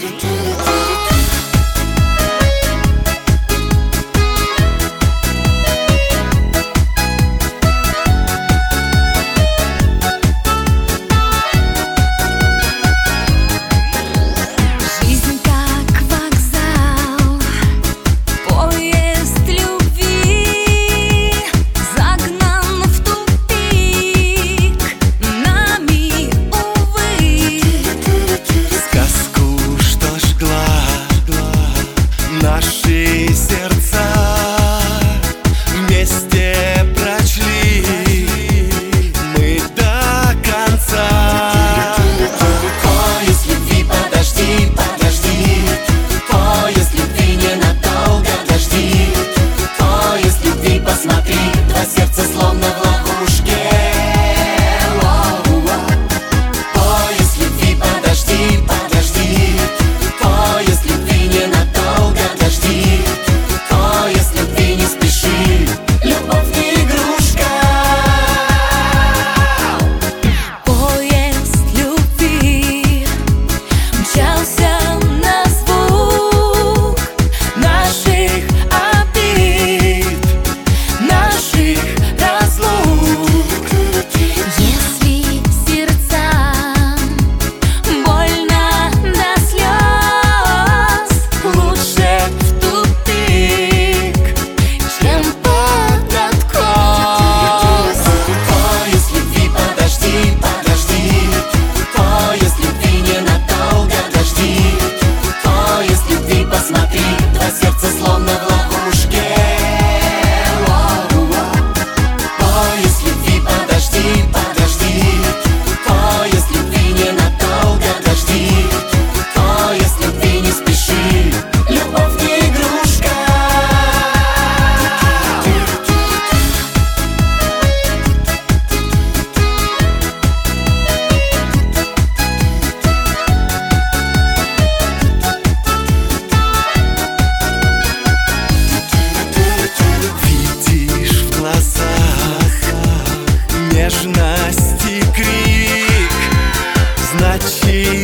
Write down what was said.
Наши сердца вместе прочли мы до конца. Поезд любви, подожди, подожди. Поезд любви ненадолго, дожди. Поезд любви, посмотри, два сердца словно в ловушке. Поезд любви, подожди, подожди. Поезд любви ненадолго, дожди. Поезд любви, не спеши. Любовь не игрушка. Поезд любви мчался на звук наших обид, наших разлук. Если сердцам больно до слез, лучше в тупик, чем под откос. Поезд любви, подожди, подожди. Поезд любви ненадолго, дожди. Поезд любви, посмотри, два сердца словно в ловушке. Поезд любви, подожди, подожди. Поезд любви ненадолго, дожди. Поезд любви, не спеши. Любовь не игрушка. Видишь в глазах нежность и крик, значит